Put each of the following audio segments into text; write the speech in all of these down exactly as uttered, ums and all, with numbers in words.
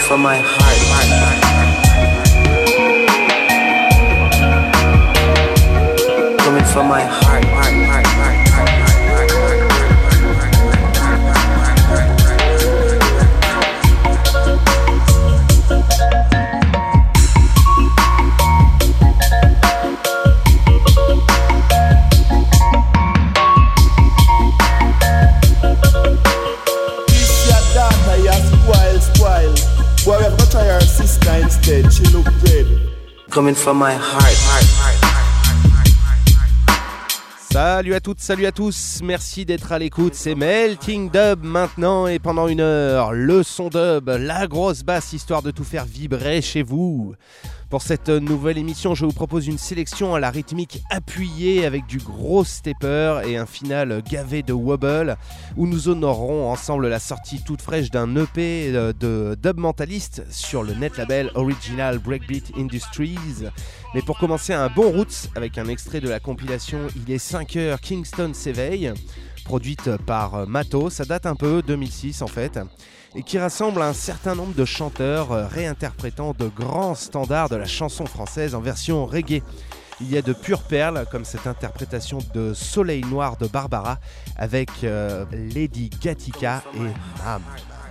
from my heart. Coming from my heart, heart, heart, heart, heart, heart, heart, instead, she look good. Coming from my heart, heart, heart. Salut à toutes, salut à tous, merci d'être à l'écoute, c'est Melting Dub maintenant et pendant une heure, le son dub, la grosse basse histoire de tout faire vibrer chez vous. Pour cette nouvelle émission, je vous propose une sélection à la rythmique appuyée avec du gros stepper et un final gavé de wobble où nous honorerons ensemble la sortie toute fraîche d'un E P de Dub Mentalist sur le net label Original Breakbeat Industries. Mais pour commencer, un bon roots avec un extrait de la compilation Il est cinq heures Kingston s'éveille, produite par Mato, ça date un peu, deux mille six en fait, et qui rassemble un certain nombre de chanteurs réinterprétant de grands standards de la chanson française en version reggae. Il y a de pures perles comme cette interprétation de Soleil Noir de Barbara avec euh, Lady Gatika et Mam.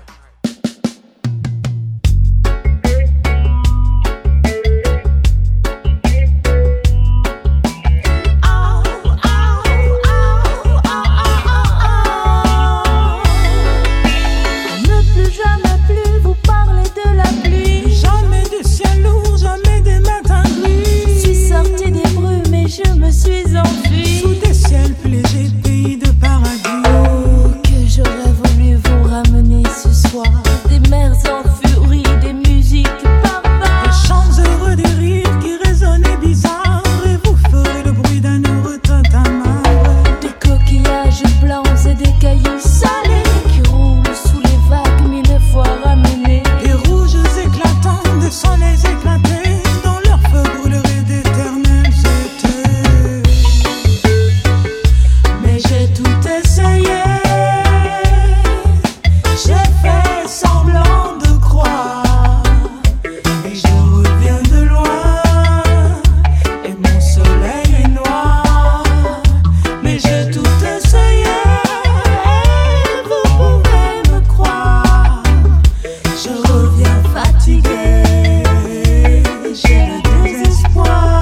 Je me suis enfuie sous des ciels plus légers, pays de paradis. Oh, que j'aurais voulu vous ramener ce soir. Des mers en furie, des musiques barbares, des chants heureux, des rires qui résonnaient bizarres. Et vous ferez le bruit d'un heureux tintamarre. Des coquillages blancs et des cailloux salés qui roulent sous les vagues mille fois ramenés. Des rouges éclatants, des soleils éclatés, dont leur feu brûlerait d'éternels étés. J'ai tout essayé, j'ai fait semblant de croire, et je reviens de loin, et mon soleil est noir. mais j'ai tout essayé, vous pouvez me croire, je reviens fatigué, j'ai le désespoir.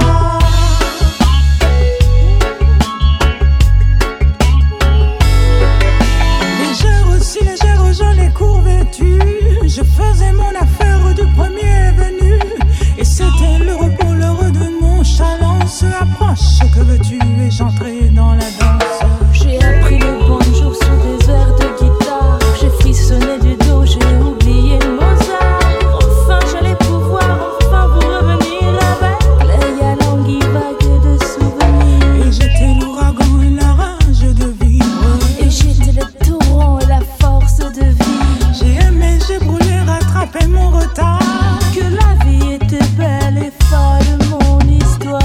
Je faisais mon affaire du premier venu, et c'était l'heureux pour l'heureux de mon chaland. Se approche, que veux-tu? Et j'entrais dans la danse. J'ai appris le bonjour sur des airs de guitare. J'ai frissonné du dos, j'ai oublié Mozart. Enfin j'allais pouvoir enfin vous revenir avec les langues vagues de souvenirs. Et j'étais l'ouragan et la rage de vivre, et j'étais le torrent et la force de vie. J'ai aimé, j'ai brûlé, rattrapé mon retard. Que la vie était belle et folle, mon histoire.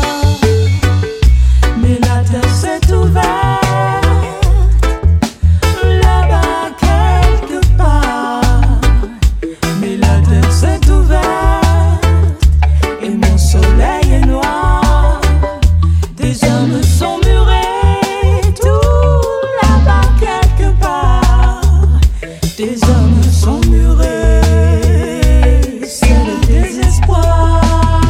Mais la terre s'est ouverte, là-bas quelque part. Mais la terre s'est ouverte, et mon soleil est noir. Des hommes sont murés, tout là-bas quelque part. Des hommes sont murés, c'est le désespoir.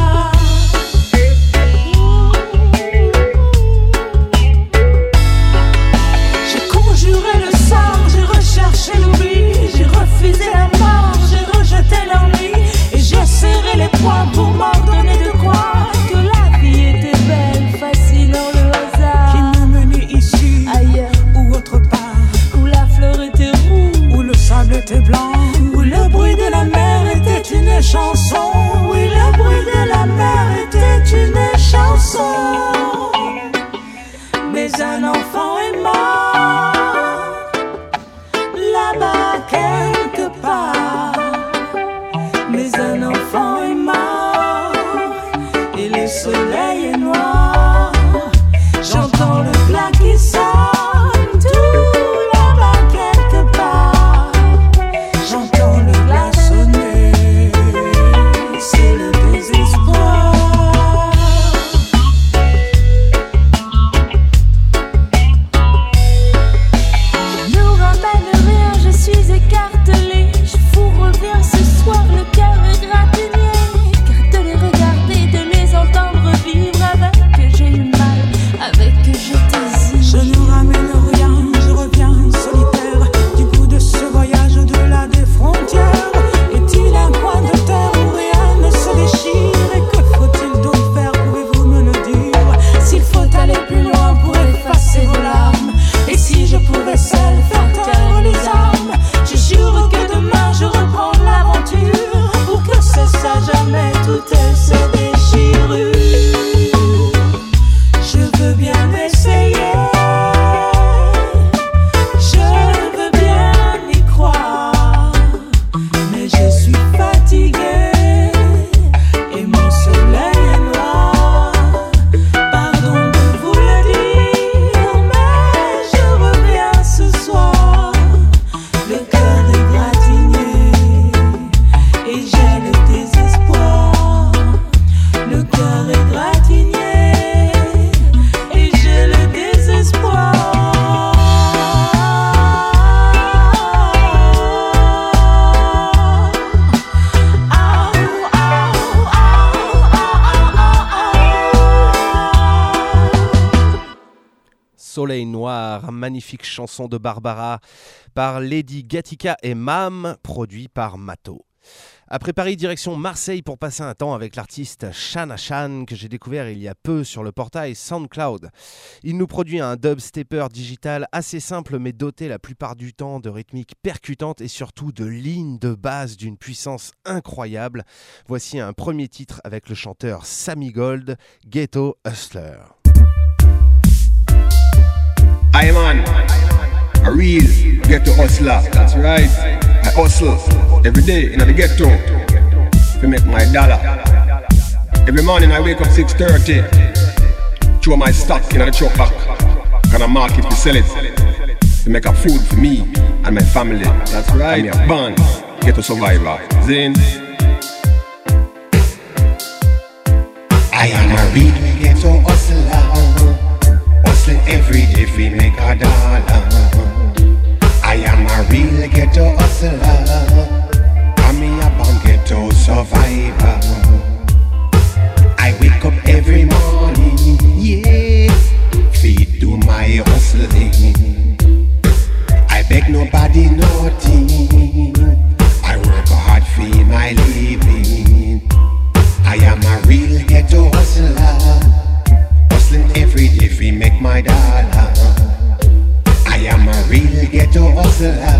J'ai conjuré le sort, j'ai recherché l'oubli, j'ai refusé la mort, j'ai rejeté l'ennui, et j'ai serré les poings pour m'ordonner de croire que la vie était belle, fascinant le hasard. Qui m'a mené ici, ailleurs ou autre part, où la fleur était rouge, où le sable était blanc, où le bruit de la mer était une chanson. Oui, le bruit de la mer était une chanson. Mais un enfant est mort, là-bas quelque part. Mais un enfant est mort, et le soleil est noir. J'entends le plat qui sonne, tout là-bas quelque part. J'entends le glas sonner. bien essayer. Je veux bien y croire, mais je suis fatiguée et mon soleil est noir. Pardon de vous le dire, mais je reviens ce soir. Le cœur est gratigné et j'ai le désespoir. Le cœur est gratigné et j'ai le désespoir. Soleil Noir, magnifique chanson de Barbara par Lady Gatica et Mam, produit par Mato. Après Paris, direction Marseille pour passer un temps avec l'artiste Shan Ashan que j'ai découvert il y a peu sur le portail SoundCloud. Il nous produit un dubstepper digital assez simple mais doté la plupart du temps de rythmiques percutantes et surtout de lignes de basse d'une puissance incroyable. Voici un premier titre avec le chanteur Sammy Gold, Ghetto Hustler. I man, a real ghetto hustler, that's right. I hustle every day in the ghetto to make my dollar. Every morning I wake up six thirty, throw my stock in the truck back, and I market to sell it, to make a food for me and my family. That's right. I'm a born ghetto survivor. Zin. I am a real ghetto hustler, hustling every day we make a dollar. I am a real ghetto hustler, I'm a born ghetto survivor. I wake up every morning, yeah, feed to my hustling. I beg nobody nothing, I work hard for my living. I am a real ghetto hustler, hustling every day we make my dollar. I am a real ghetto hustler,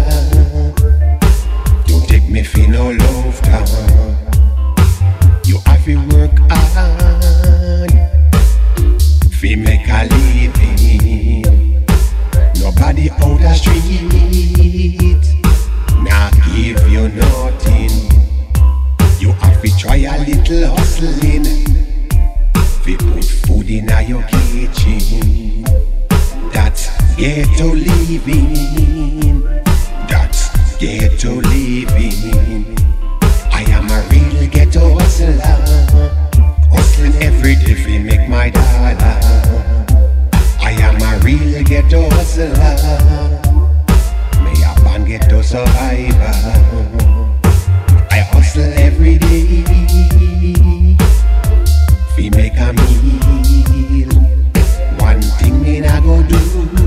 don't take me for no love town. You have to work hard, we make a living. Nobody out the street, nah give you nothing. You have to try a little hustling, we put food in your kitchen. That's ghetto living, that's ghetto living. I am a real ghetto hustler, hustling every day we make my dollar. I am a real ghetto hustler, me a born ghetto survivor. I hustle every day, we make a meal. One thing me not go do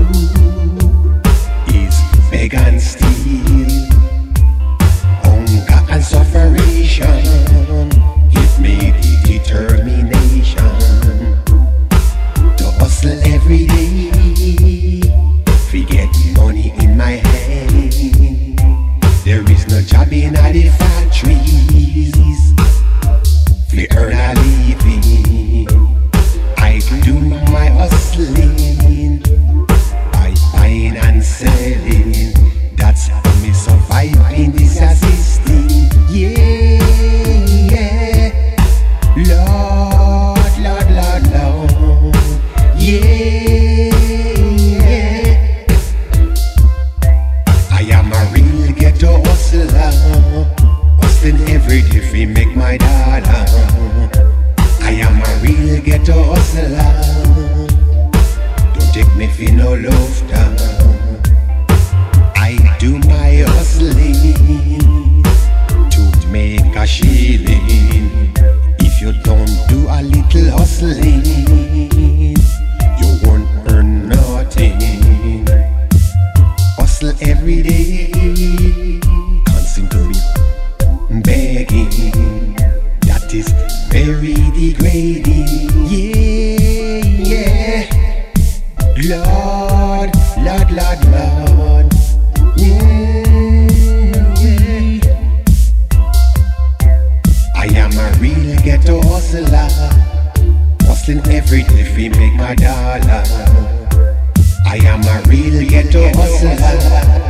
is beg and steal. Hunger and suffering give me the determination to hustle every day, we get money in my hand. There is no job in the factories, we earn a living. I do my hustling, by buying and selling. That's how me survive in this system. Yeah, yeah. Lord, Lord, Lord, Lord. Yeah, yeah. I am a real ghetto hustler, hustling every day we make my dollar. I am a real ghetto hustler, don't take me for no love down. I do my hustling to make a shilling. If you don't do a little hustling, you won't earn nothing. Hustle every day, constantly begging, that is very degrading. Yeah, yeah. Lord, Lord, Lord, Lord. Yeah, yeah. I am a real ghetto hustler, hustling hustling every day fi make my dollar. I am a real ghetto hustler.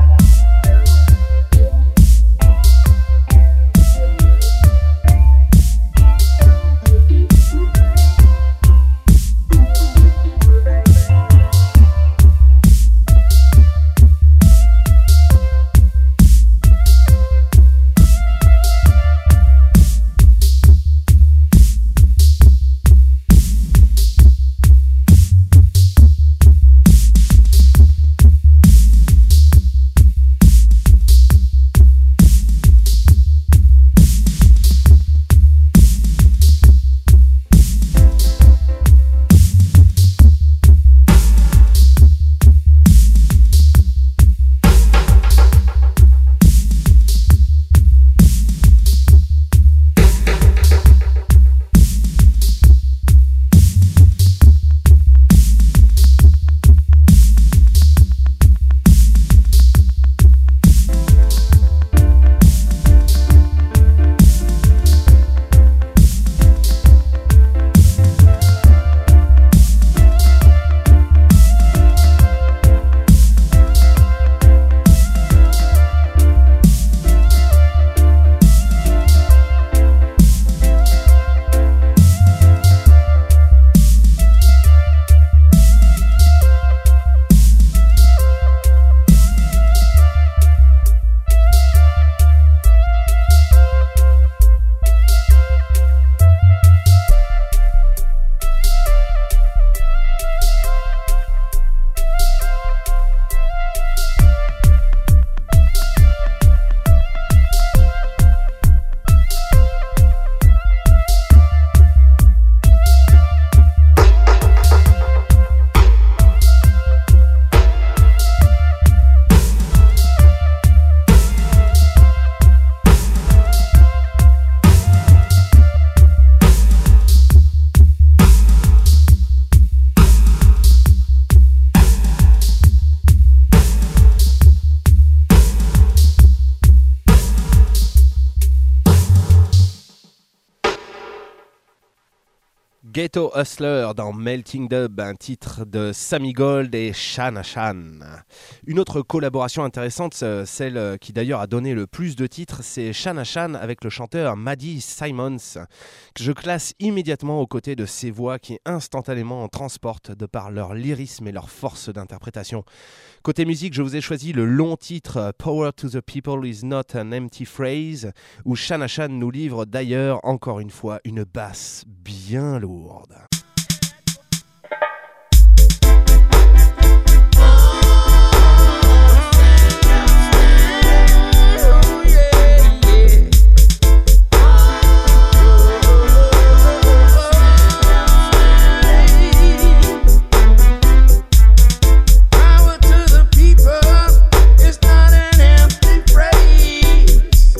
Ghetto Hustler dans Melting Dub, un titre de Sammy Gold et Shana Shan. Une autre collaboration intéressante, celle qui d'ailleurs a donné le plus de titres, c'est Shana Shan avec le chanteur Maddie Simons, que je classe immédiatement aux côtés de ces voix qui instantanément en transportent de par leur lyrisme et leur force d'interprétation. Côté musique, je vous ai choisi le long titre Power to the People is not an empty phrase, où Shana Shan nous livre d'ailleurs encore une fois une basse bien lourde.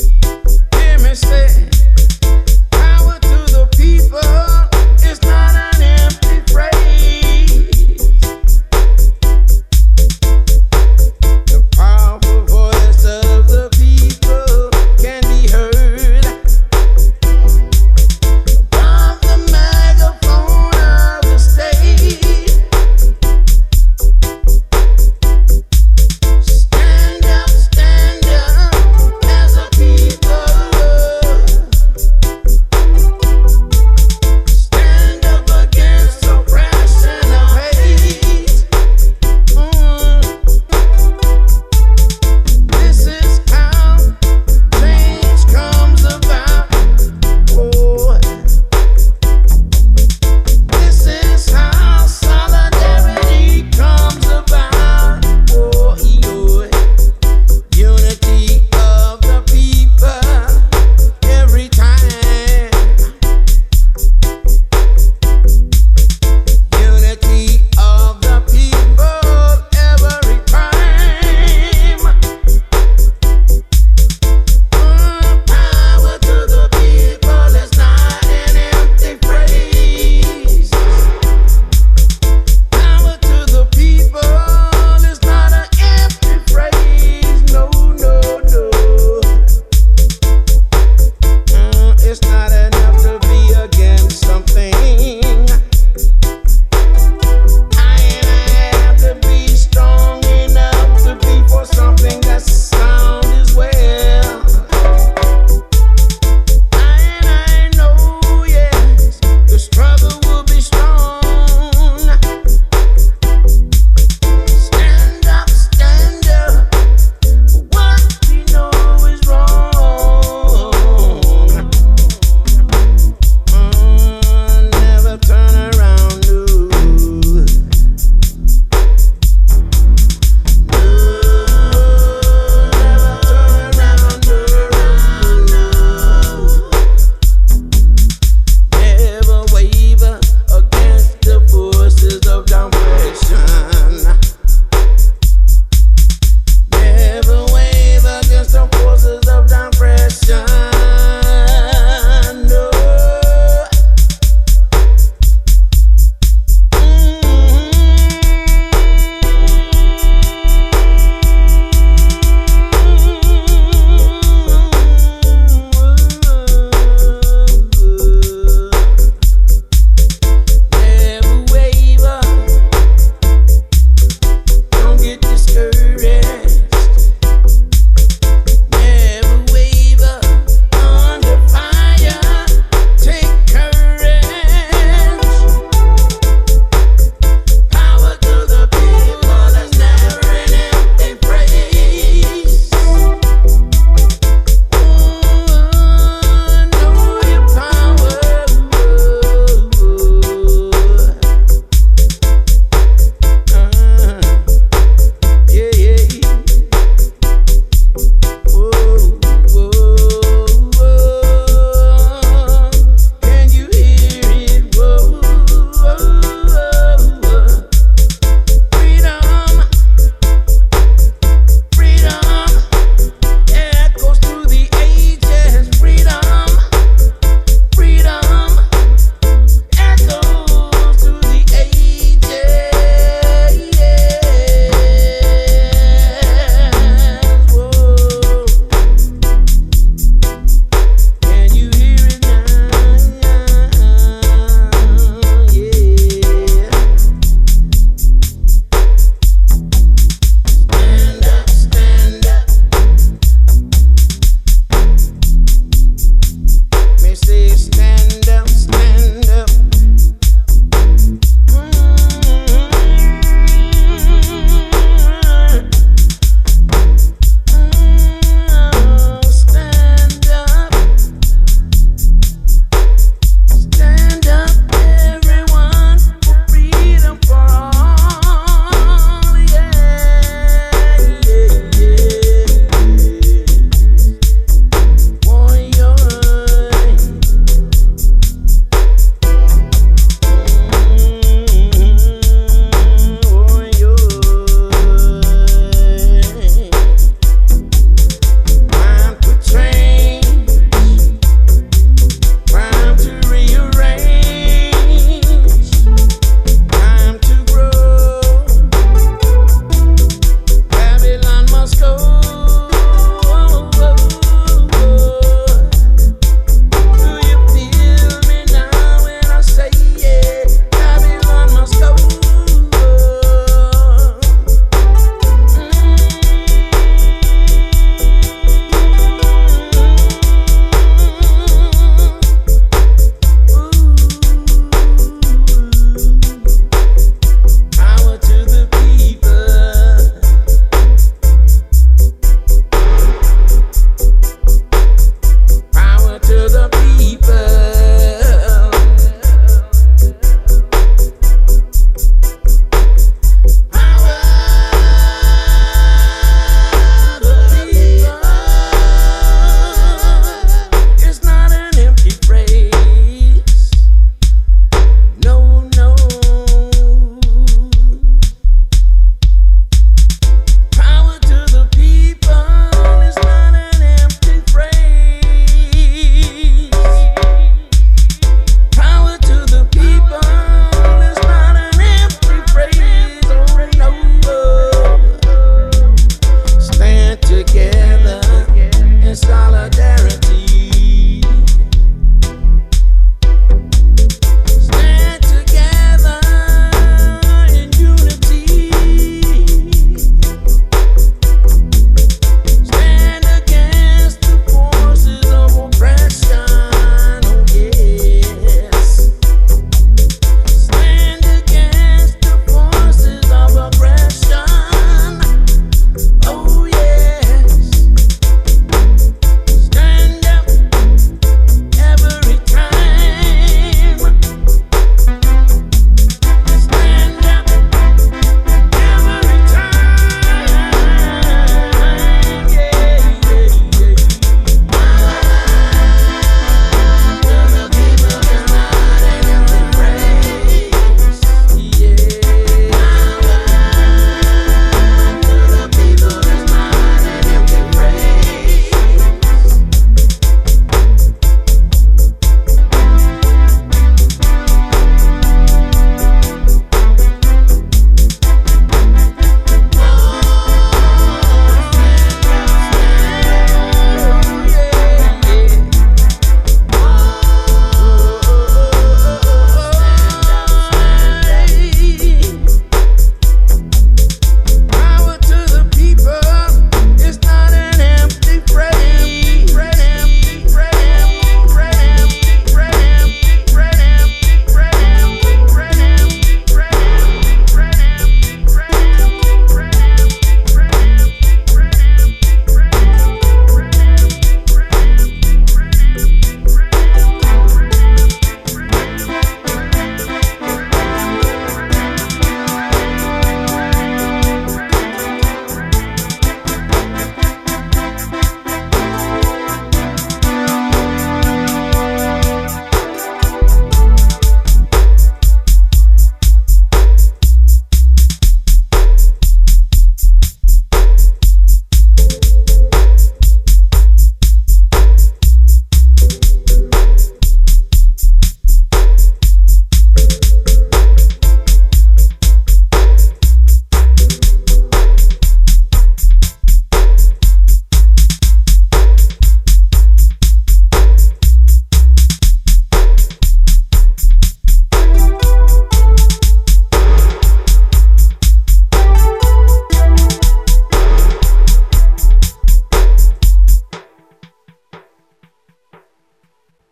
Power to the people, it's not an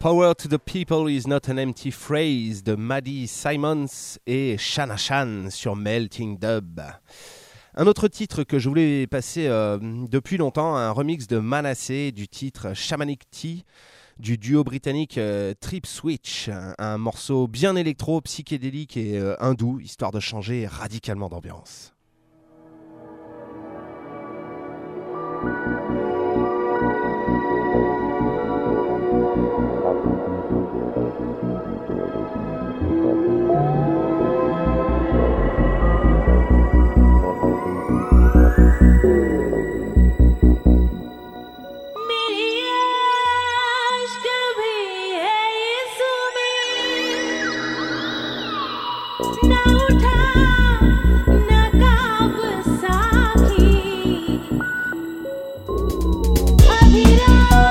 Power to the People is not an empty phrase de Maddie Simons et Shana Shan sur Melting Dub. Un autre titre que je voulais passer euh, depuis longtemps, un remix de Manasseh du titre Shamanic Tea du duo britannique euh, Trip Switch, un, un morceau bien électro, psychédélique et euh, hindou, histoire de changer radicalement d'ambiance.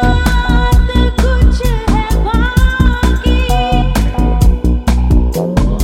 Abhi raat kuch hai baaki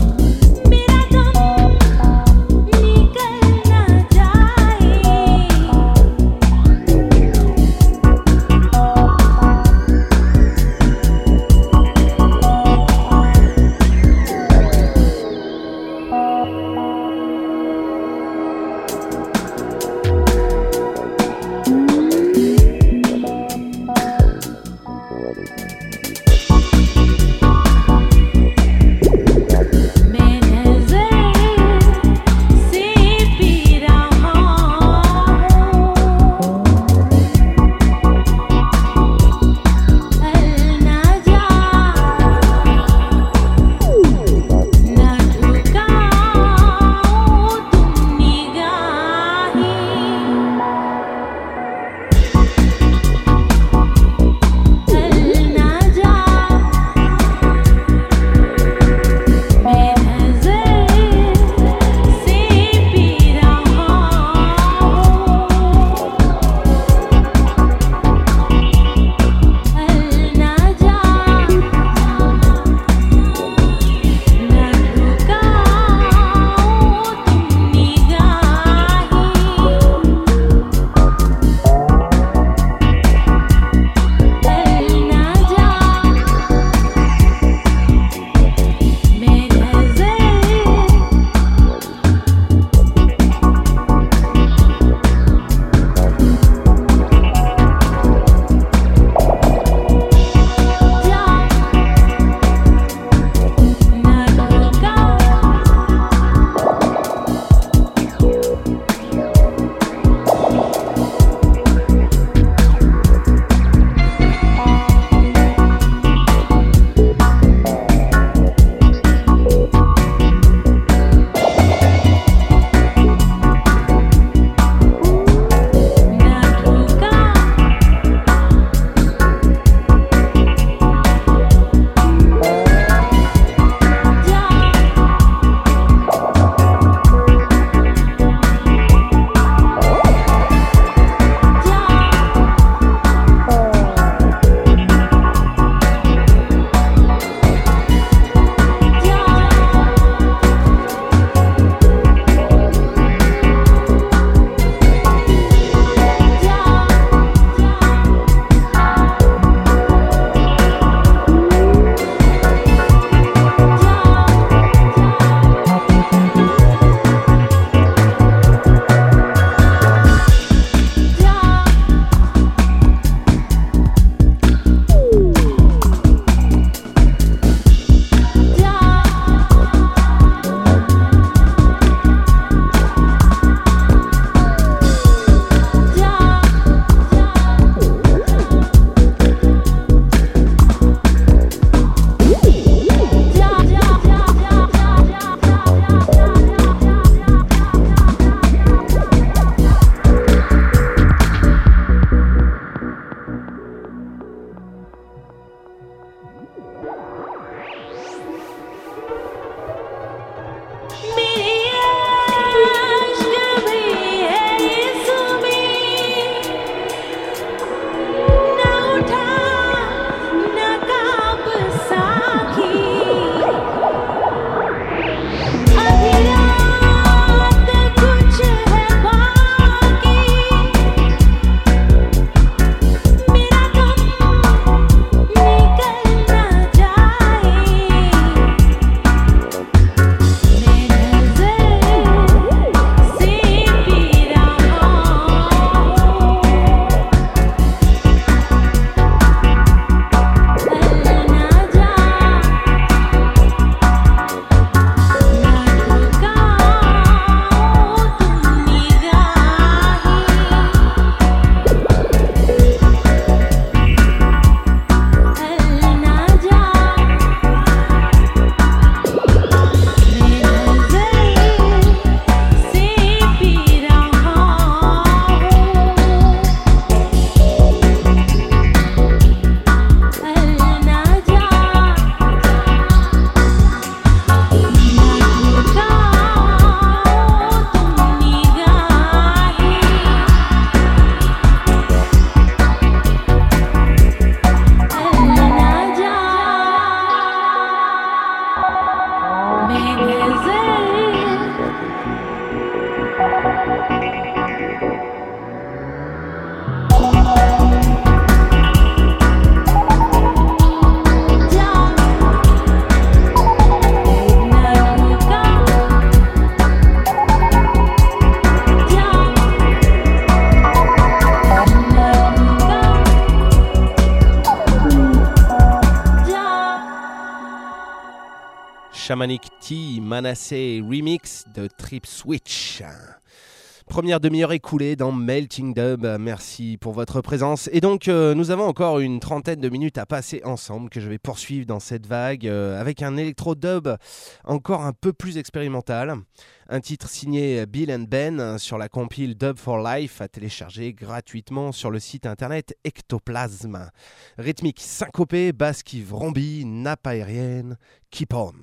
Shamanic Tea Manasseh remix de Trip Switch. Première demi-heure écoulée dans Melting Dub, merci pour votre présence. Et donc euh, nous avons encore une trentaine de minutes à passer ensemble que je vais poursuivre dans cette vague euh, avec un électro-dub encore un peu plus expérimental. Un titre signé Bill and Ben sur la compile Dub for Life à télécharger gratuitement sur le site internet Ectoplasm. Rythmique syncopée, basse qui vrombit, nappe aérienne, keep on.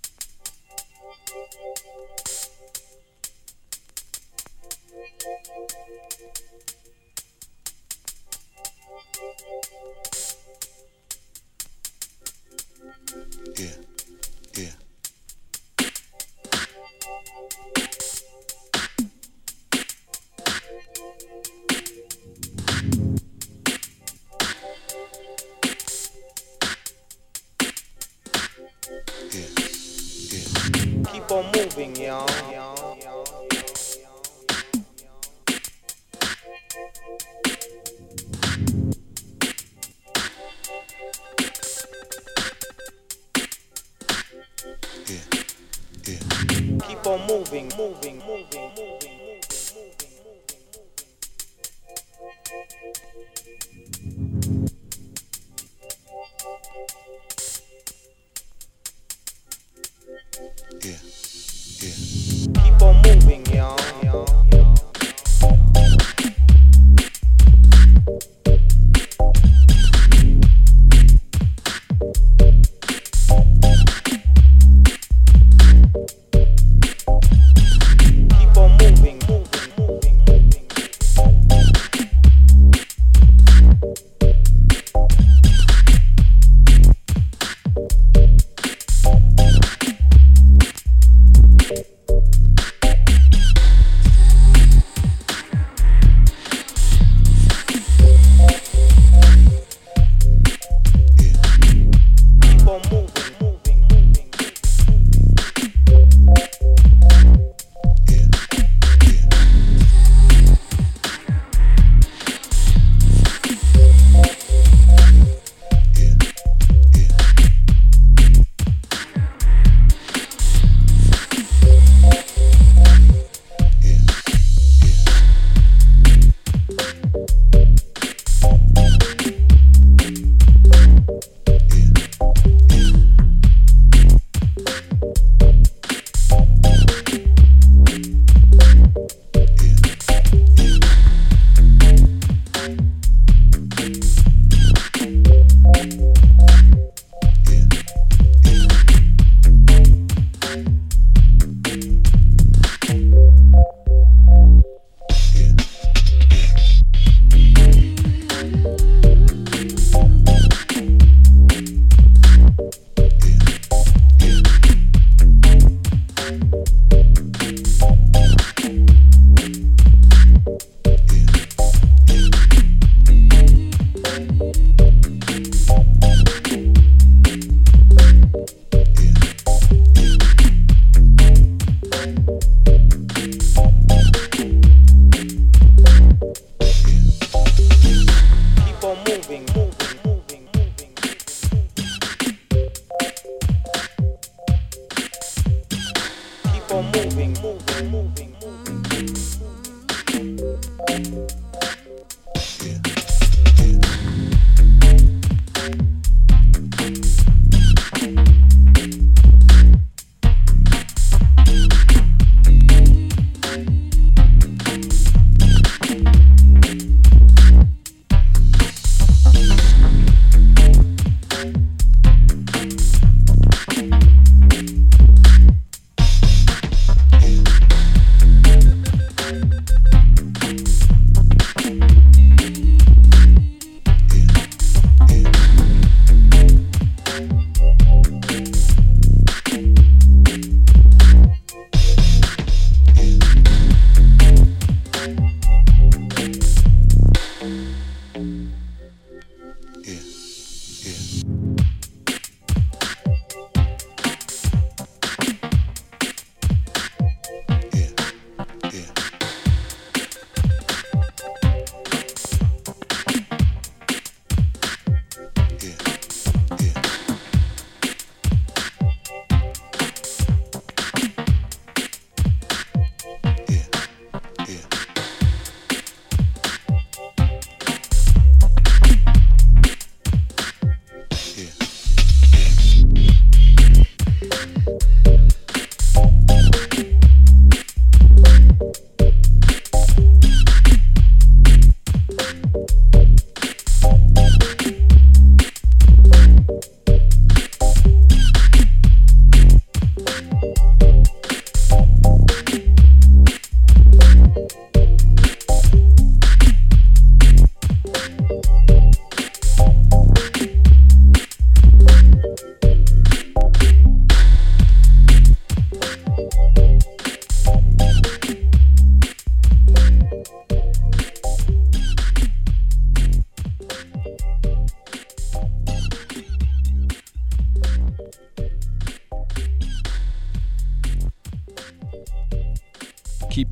Yeah, yeah. Yeah.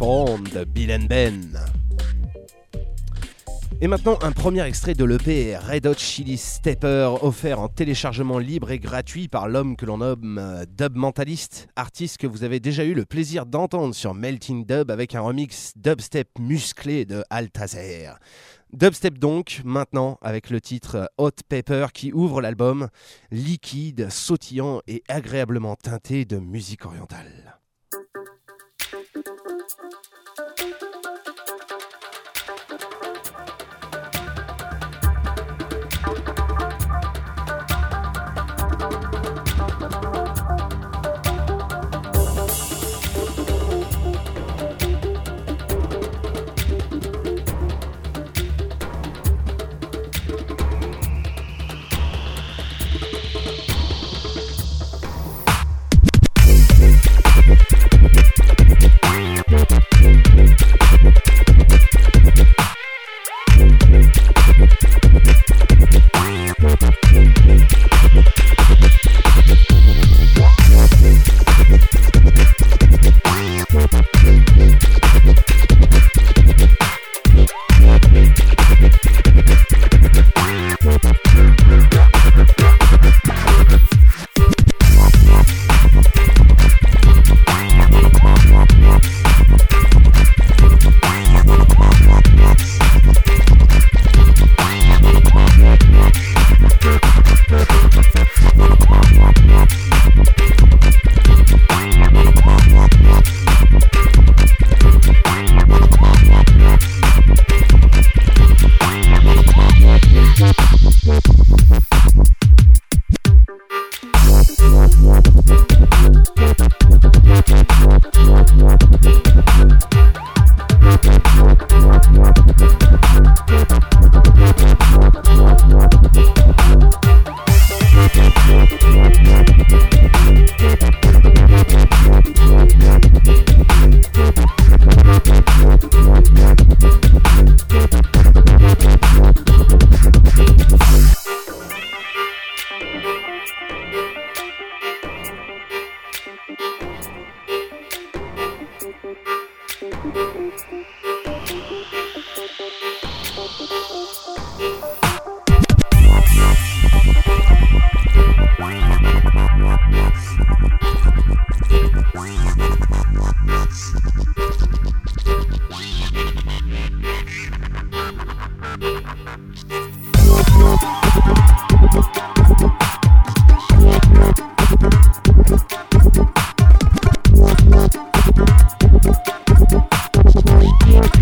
Born de Bill and Ben. Et maintenant, un premier extrait de l'E P Red Hot Chili Stepper, offert en téléchargement libre et gratuit par l'homme que l'on nomme Dub Mentalist, artiste que vous avez déjà eu le plaisir d'entendre sur Melting Dub avec un remix dubstep musclé de Altazer. Dubstep donc, maintenant, avec le titre Hot Pepper qui ouvre l'album, liquide, sautillant et agréablement teinté de musique orientale. Yeah.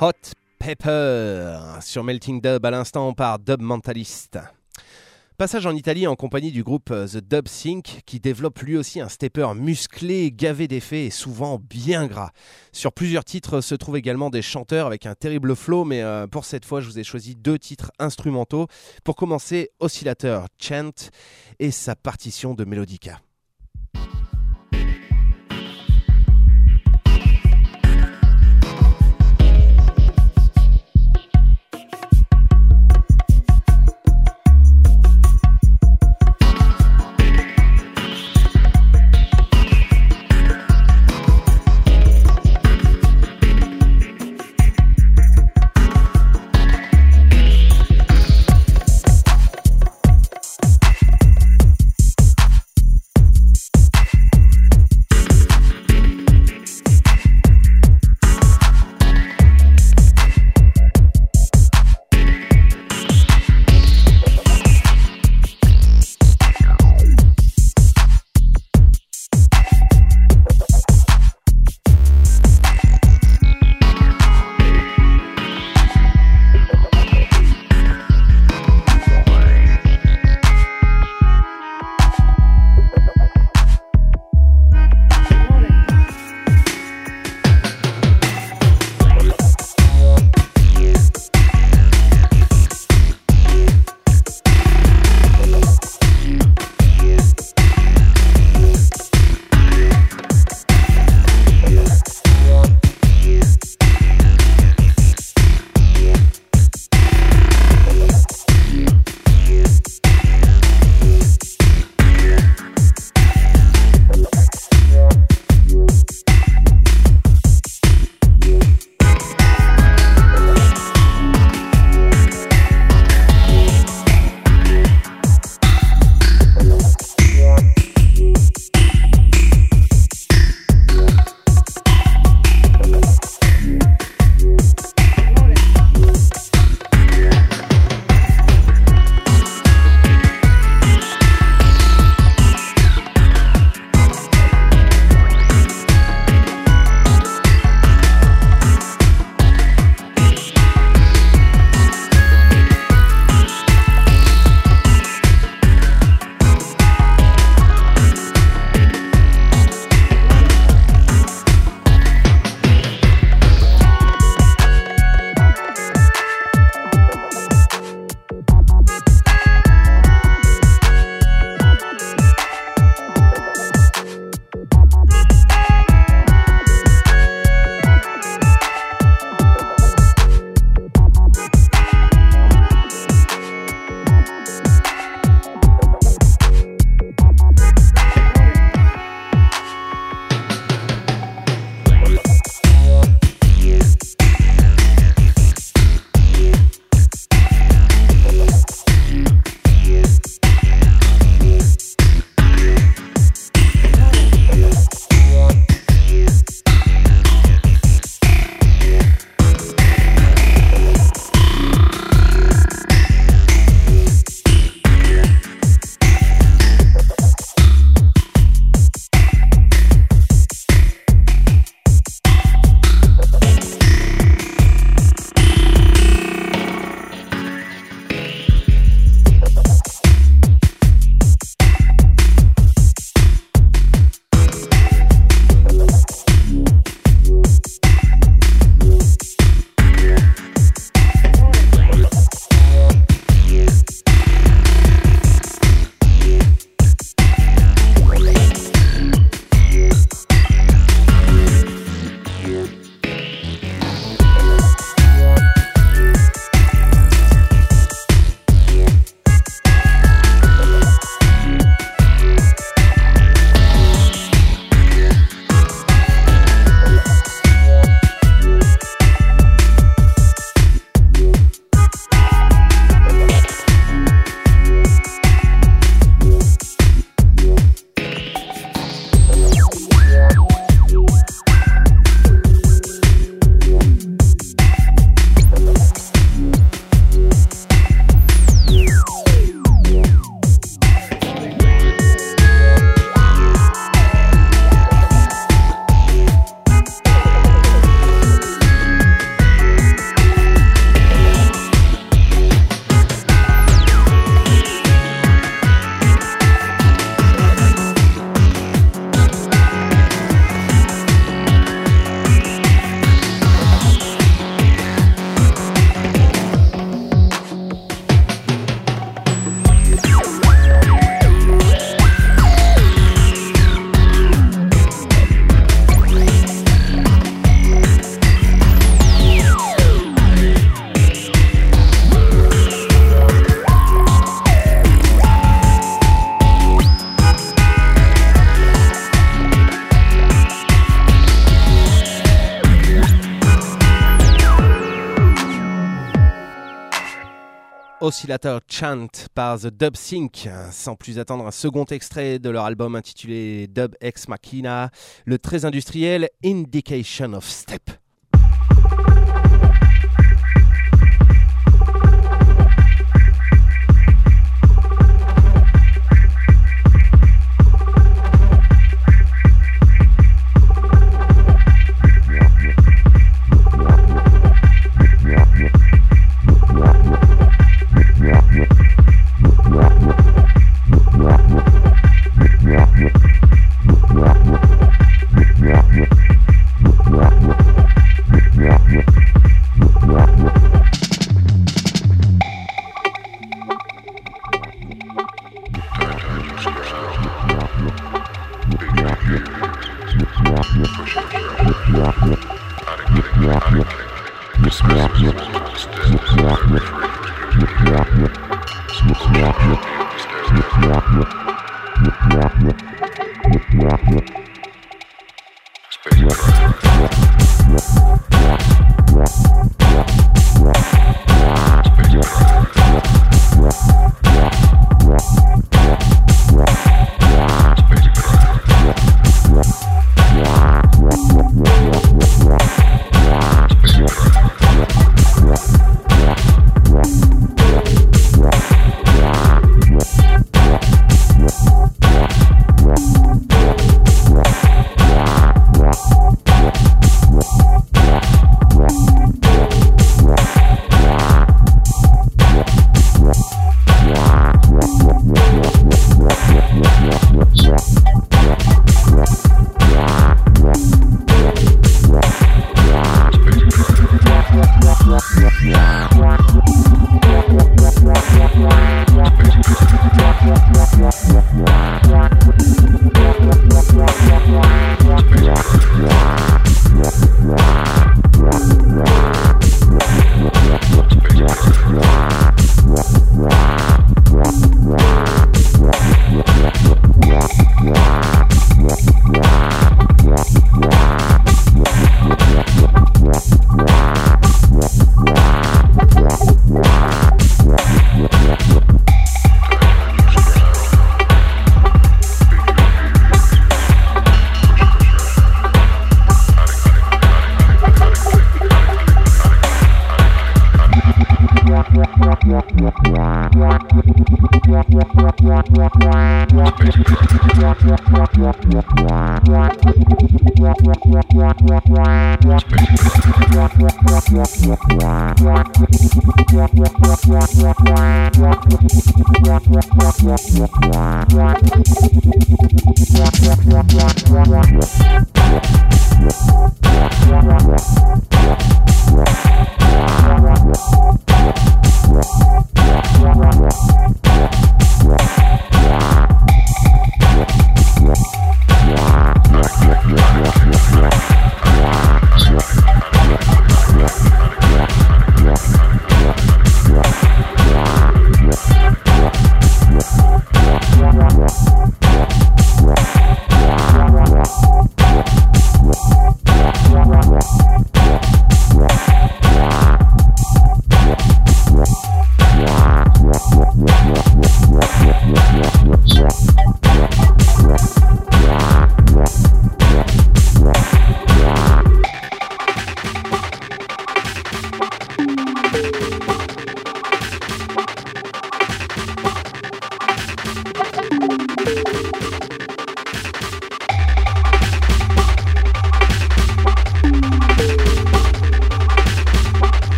Hot Pepper sur Melting Dub à l'instant par Dub Mentalist. Passage en Italie en compagnie du groupe The Dub Sync qui développe lui aussi un stepper musclé, gavé d'effets et souvent bien gras. Sur plusieurs titres se trouvent également des chanteurs avec un terrible flow, mais euh, pour cette fois je vous ai choisi deux titres instrumentaux. Pour commencer, Oscillator Chant et sa partition de Melodica. Oscillator Chant par The Dub Sync. Sans plus attendre, un second extrait de leur album intitulé Dub Ex Machina, le très industriel Indication of Step.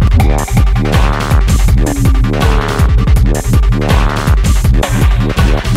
Yeah.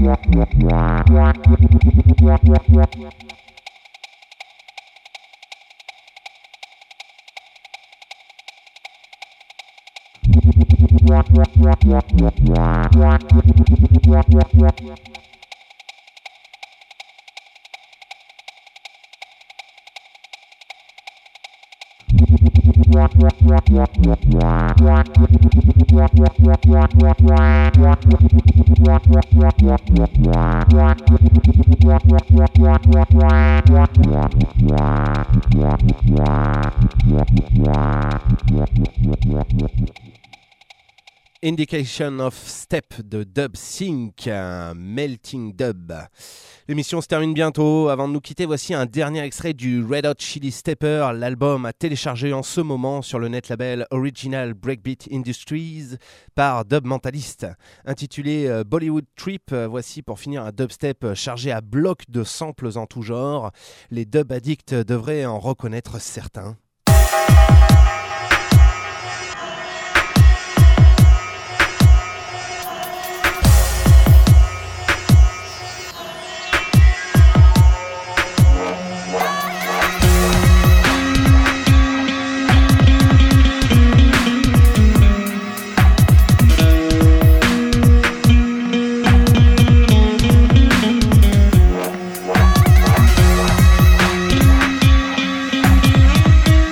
Indication of Step de Dub Sync, un melting dub. L'émission se termine bientôt. Avant de nous quitter, voici un dernier extrait du Red Hot Chili Stepper, l'album à télécharger en ce moment sur le net label Original Breakbeat Industries par Dub Mentalist. Intitulé Bollywood Trip, voici pour finir un dubstep chargé à bloc de samples en tout genre. Les dub addicts devraient en reconnaître certains. We'll be right back.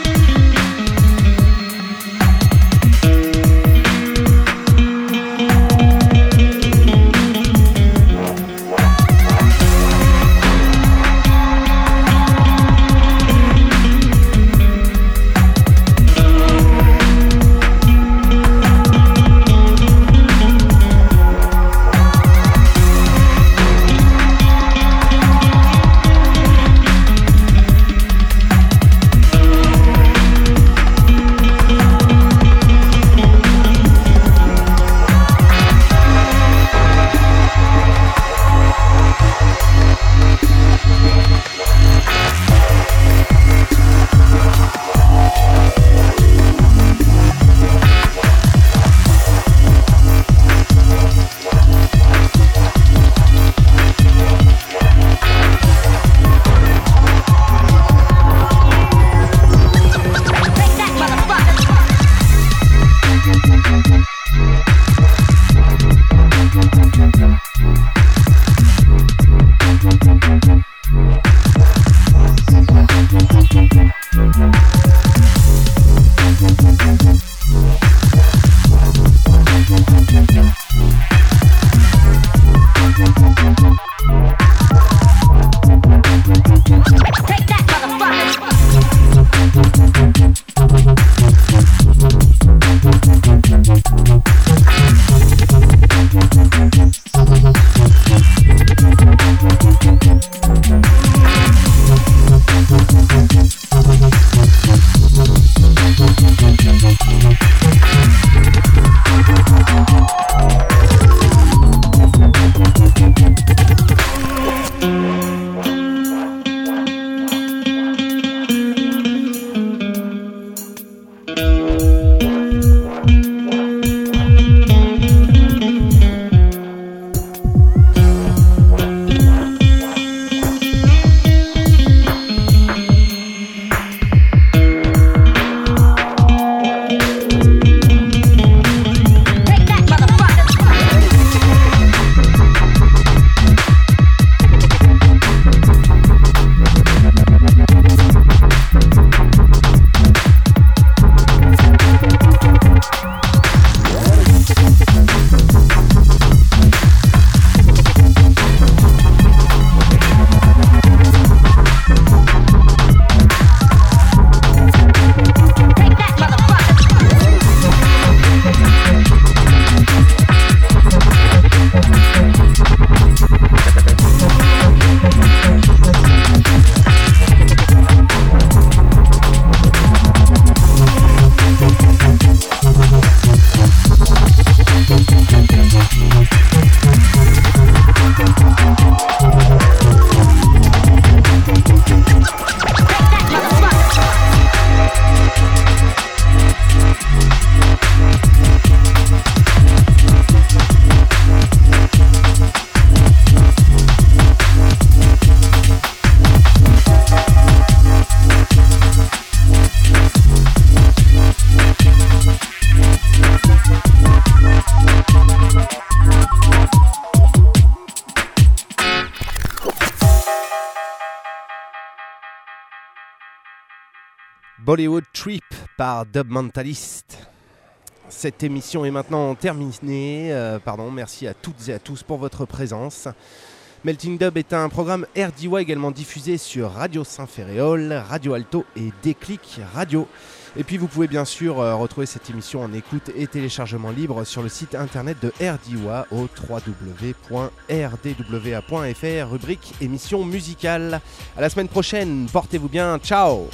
Bollywood Trip par Dub Mentalist. Cette émission est maintenant terminée. Euh, pardon, merci à toutes et à tous pour votre présence. Melting Dub est un programme R D Y également diffusé sur Radio Saint-Féréol, Radio Alto et Déclic Radio. Et puis vous pouvez bien sûr euh, retrouver cette émission en écoute et téléchargement libre sur le site internet de R D Y au w w w point r d w a point f r, rubrique émission musicale. À la semaine prochaine, portez-vous bien, ciao.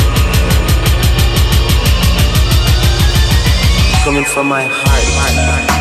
Coming from my heart, heart, heart.